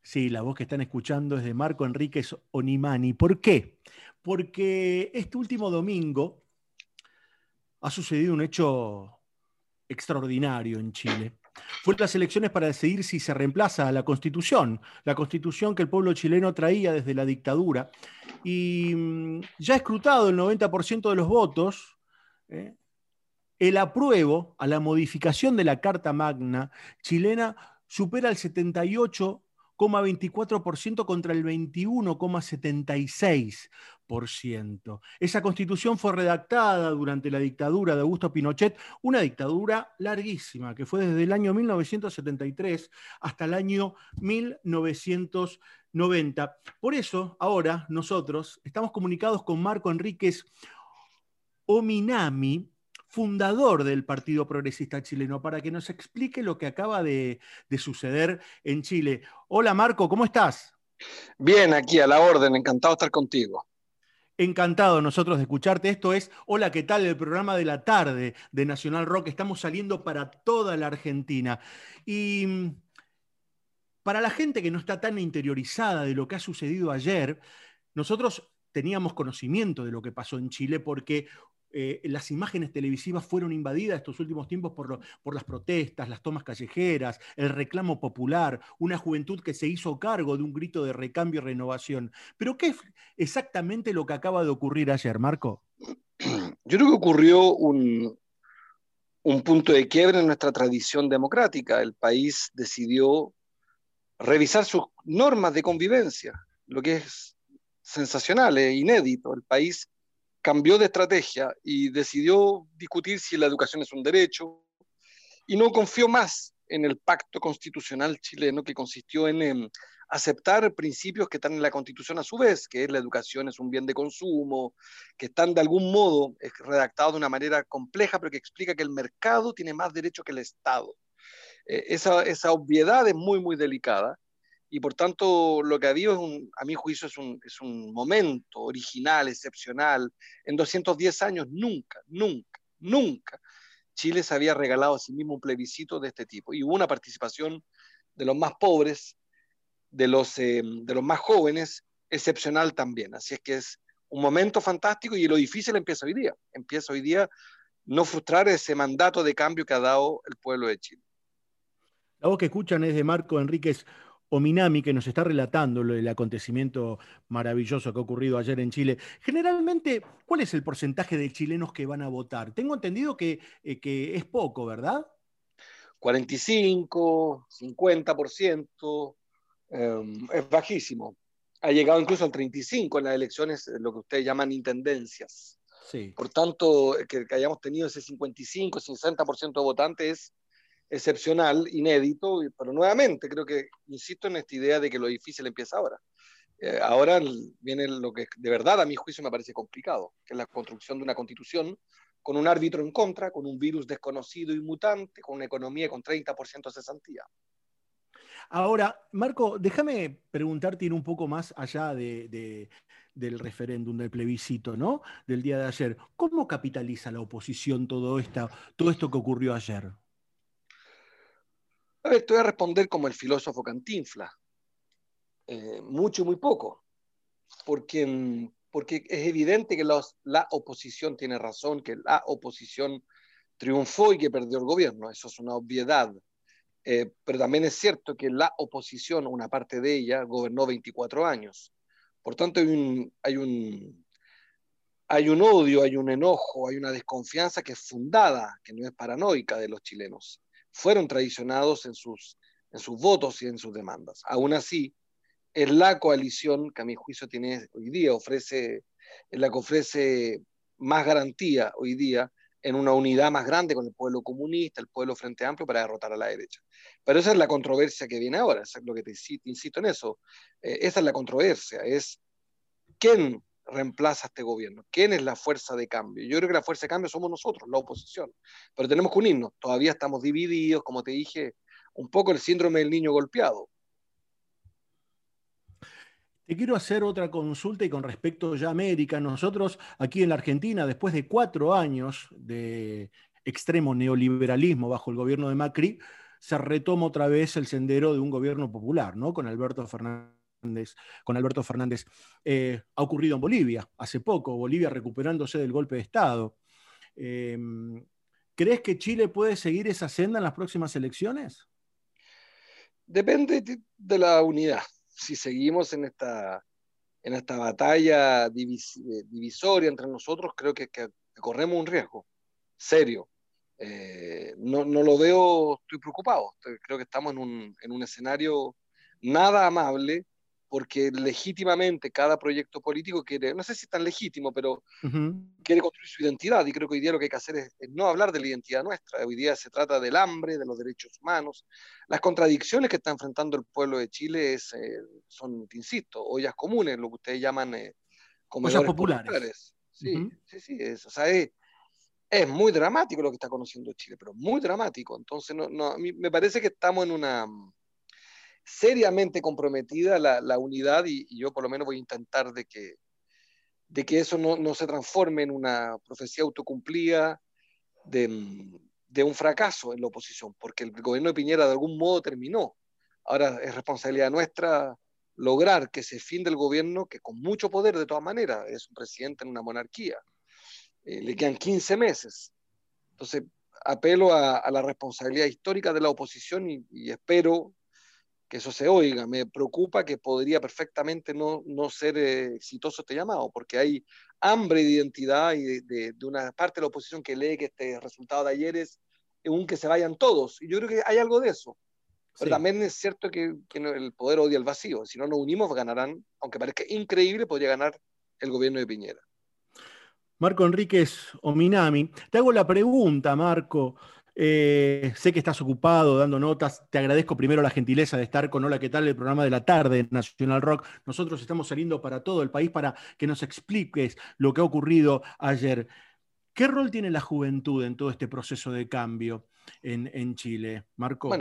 Sí, la voz que están escuchando es de Marco Enríquez Onimani. ¿Por qué? Porque este último domingo ha sucedido un hecho extraordinario en Chile. Fue las elecciones para decidir si se reemplaza a la constitución que el pueblo chileno traía desde la dictadura. Y ya escrutado el 90% de los votos, ¿eh? El apruebo a la modificación de la Carta Magna chilena supera el 78,24% contra el 21,76%. Esa constitución fue redactada durante la dictadura de Augusto Pinochet, una dictadura larguísima que fue desde el año 1973 hasta el año 1990. Por eso, ahora nosotros estamos comunicados con Marco Enríquez Ominami, fundador del Partido Progresista Chileno, para que nos explique lo que acaba de suceder en Chile. Hola Marco, ¿cómo estás? Bien, aquí a la orden, encantado de estar contigo. Encantado nosotros de escucharte. Esto es Hola, ¿qué tal? El programa de la tarde de Nacional Rock. Estamos saliendo para toda la Argentina. Y para la gente que no está tan interiorizada de lo que ha sucedido ayer, nosotros teníamos conocimiento de lo que pasó en Chile porque las imágenes televisivas fueron invadidas estos últimos tiempos por las protestas, las tomas callejeras, el reclamo popular, una juventud que se hizo cargo de un grito de recambio y renovación. Pero ¿qué es exactamente lo que acaba de ocurrir ayer, Marco? Yo creo que ocurrió un punto de quiebre en nuestra tradición democrática. El país decidió revisar sus normas de convivencia, lo que es sensacional, es inédito. El país cambió de estrategia y decidió discutir si la educación es un derecho y no confió más en el pacto constitucional chileno que consistió en aceptar principios que están en la Constitución a su vez, que es la educación es un bien de consumo, que están de algún modo redactados de una manera compleja, pero que explica que el mercado tiene más derecho que el Estado. Esa obviedad es muy, muy delicada y por tanto lo que ha habido, a mi juicio, es un momento original, excepcional. En 210 años nunca, nunca, nunca Chile se había regalado a sí mismo un plebiscito de este tipo y hubo una participación de los más pobres, de los más jóvenes, excepcional también. Así es que es un momento fantástico y lo difícil empieza hoy día. Empieza hoy día no frustrar ese mandato de cambio que ha dado el pueblo de Chile. La voz que escuchan es de Marco Enríquez Ominami, que nos está relatando el acontecimiento maravilloso que ha ocurrido ayer en Chile. Generalmente, ¿cuál es el porcentaje de chilenos que van a votar? Tengo entendido que es poco, ¿verdad? 45, 50%, es bajísimo. Ha llegado incluso al 35% en las elecciones, lo que ustedes llaman intendencias. Sí. Por tanto, que hayamos tenido ese 55, 60% de votantes es excepcional, inédito, pero nuevamente creo que insisto en esta idea de que lo difícil empieza ahora. Ahora viene lo que de verdad a mi juicio me parece complicado, que es la construcción de una constitución con un árbitro en contra, con un virus desconocido y mutante, con una economía con 30% de cesantía. Ahora, Marco, déjame preguntarte ir un poco más allá del referéndum, del plebiscito, ¿no? Del día de ayer. ¿Cómo capitaliza la oposición todo esto que ocurrió ayer? A ver, te voy a responder como el filósofo Cantinflas, mucho y muy poco, porque es evidente que la oposición tiene razón, que la oposición triunfó y que perdió el gobierno, eso es una obviedad. Pero también es cierto que la oposición, una parte de ella, gobernó 24 años. Por tanto, hay un odio, hay un enojo, hay una desconfianza que es fundada, que no es paranoica de los chilenos. Fueron traicionados en sus votos y en sus demandas. Aún así, es la coalición que a mi juicio tiene hoy día, es la que ofrece más garantía hoy día en una unidad más grande con el pueblo comunista, el pueblo Frente Amplio para derrotar a la derecha. Pero esa es la controversia que viene ahora, es lo que te insisto en eso. Esa es la controversia, es quién reemplaza a este gobierno, quién es la fuerza de cambio. Yo creo que la fuerza de cambio somos nosotros, la oposición, pero tenemos que unirnos, todavía estamos divididos, como te dije, un poco el síndrome del niño golpeado. Te quiero hacer otra consulta y con respecto ya a América. Nosotros aquí en la Argentina, después de 4 años de extremo neoliberalismo bajo el gobierno de Macri, se retoma otra vez el sendero de un gobierno popular, ¿no? Con Alberto Fernández. Ha ocurrido en Bolivia hace poco, Bolivia recuperándose del golpe de Estado. Eh, ¿Crees que Chile puede seguir esa senda en las próximas elecciones? Depende de la unidad. Si seguimos en esta batalla divisoria entre nosotros, creo que corremos un riesgo serio. No lo veo, estoy preocupado. Creo que estamos en un escenario nada amable, porque legítimamente cada proyecto político quiere, no sé si es tan legítimo, pero quiere construir su identidad, y creo que hoy día lo que hay que hacer es no hablar de la identidad nuestra. Hoy día se trata del hambre, de los derechos humanos. Las contradicciones que está enfrentando el pueblo de Chile son, te insisto, ollas comunes, lo que ustedes llaman Ollas comedores populares. populares. Sí, sí, o sea, es muy dramático lo que está conociendo Chile, pero muy dramático. Entonces, a mí me parece que estamos en una seriamente comprometida la unidad, y yo por lo menos voy a intentar de que eso no se transforme en una profecía autocumplida de un fracaso en la oposición, porque el gobierno de Piñera de algún modo terminó. Ahora es responsabilidad nuestra lograr que ese fin del gobierno, que con mucho poder de todas maneras, es un presidente en una monarquía, le quedan 15 meses. Entonces, apelo a la responsabilidad histórica de la oposición, y espero que eso se oiga. Me preocupa que podría perfectamente no ser exitoso este llamado, porque hay hambre de identidad, y de una parte de la oposición que lee que este resultado de ayer es un que se vayan todos. Y yo creo que hay algo de eso. Pero Sí. también es cierto que el poder odia el vacío. Si no nos unimos, ganarán, aunque parezca increíble, podría ganar el gobierno de Piñera. Marco Enríquez Ominami. Te hago la pregunta, Marco. Sé que estás ocupado dando notas. Te agradezco primero la gentileza de estar con Hola, ¿qué tal? El programa de la tarde de Nacional Rock. Nosotros estamos saliendo para todo el país para que nos expliques lo que ha ocurrido ayer. ¿Qué rol tiene la juventud en todo este proceso de cambio en Chile, Marco? Bueno,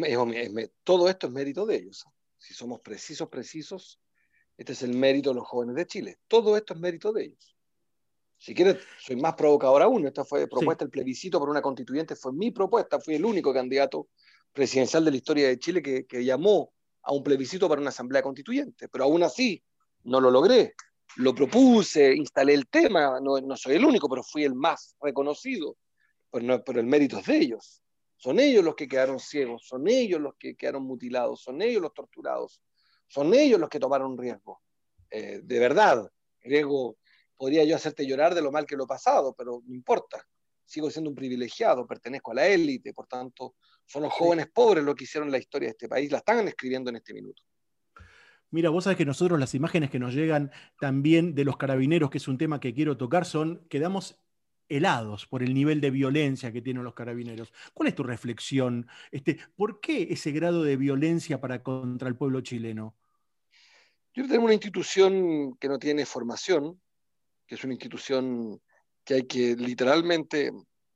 todo esto es mérito de ellos. Si somos precisos, este es el mérito de los jóvenes de Chile. Todo esto es mérito de ellos. Si quieres, soy más provocador aún. Esta fue Sí. propuesta, el plebiscito por una constituyente fue mi propuesta. Fui el único candidato presidencial de la historia de Chile que llamó a un plebiscito para una asamblea constituyente. Pero aún así, no lo logré. Lo propuse, instalé el tema. No soy el único, pero fui el más reconocido. Pero el mérito es de ellos. Son ellos los que quedaron ciegos, son ellos los que quedaron mutilados, son ellos los torturados, son ellos los que tomaron riesgo. De verdad, riesgo. Podría yo hacerte llorar de lo mal que lo he pasado, pero no importa. Sigo siendo un privilegiado, pertenezco a la élite, por tanto, son los jóvenes pobres los que hicieron la historia de este país, la están escribiendo en este minuto. Mira, vos sabés que nosotros las imágenes que nos llegan también de los carabineros, que es un tema que quiero tocar, quedamos helados por el nivel de violencia que tienen los carabineros. ¿Cuál es tu reflexión? ¿Por qué ese grado de violencia contra el pueblo chileno? Yo tengo una institución que no tiene formación, que es una institución que hay que literalmente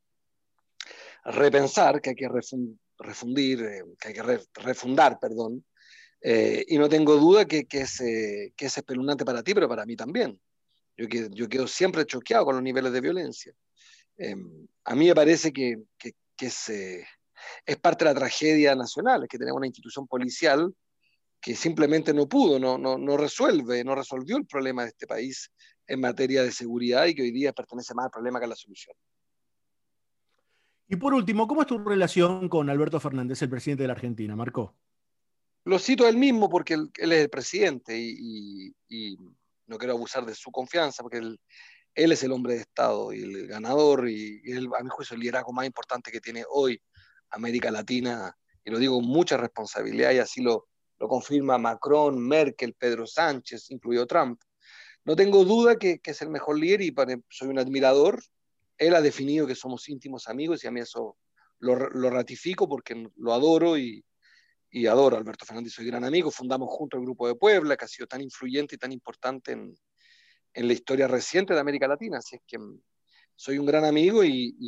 repensar, que hay que que hay que refundar, perdón. Y no tengo duda que es espeluznante para ti, pero para mí también. Yo quedo siempre choqueado con los niveles de violencia. A mí me parece que es parte de la tragedia nacional, es que tenemos una institución policial que simplemente no pudo, no resolvió el problema de este país en materia de seguridad, y que hoy día pertenece más al problema que a la solución. Y por último, ¿cómo es tu relación con Alberto Fernández, el presidente de la Argentina, Marco? Lo cito a él mismo porque él es el presidente, y no quiero abusar de su confianza, porque él es el hombre de Estado y el ganador, y él, a mi juicio, el liderazgo más importante que tiene hoy América Latina, y lo digo con mucha responsabilidad, y así lo confirma Macron, Merkel, Pedro Sánchez, incluido Trump. No tengo duda que es el mejor líder, y soy un admirador. Él ha definido que somos íntimos amigos, y a mí eso lo ratifico porque lo adoro, y adoro a Alberto Fernández, soy gran amigo. Fundamos juntos el Grupo de Puebla, que ha sido tan influyente y tan importante en la historia reciente de América Latina. Así es que soy un gran amigo,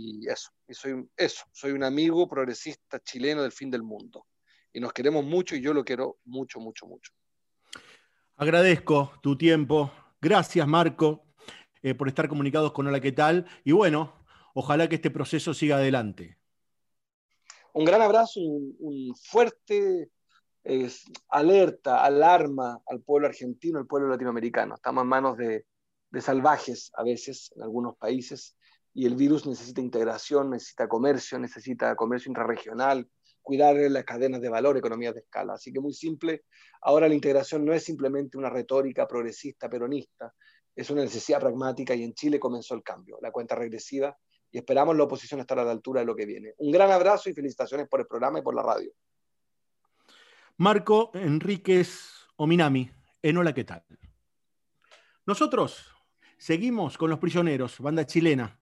soy un amigo progresista chileno del fin del mundo. Y nos queremos mucho, y yo lo quiero mucho, mucho, mucho. Agradezco tu tiempo. Gracias, Marco, por estar comunicados con Hola, ¿qué tal? Y bueno, ojalá que este proceso siga adelante. Un gran abrazo, un fuerte alerta, alarma al pueblo argentino, al pueblo latinoamericano. Estamos en manos de salvajes a veces en algunos países y el virus necesita integración, necesita comercio intrarregional, cuidar las cadenas de valor, economías de escala. Así que muy simple, ahora la integración no es simplemente una retórica progresista, peronista, es una necesidad pragmática y en Chile comenzó el cambio, la cuenta regresiva y esperamos la oposición estar a la altura de lo que viene. Un gran abrazo y felicitaciones por el programa y por la radio. Marco Enríquez Ominami, en Hola, ¿qué tal? Nosotros seguimos con Los Prisioneros, banda chilena,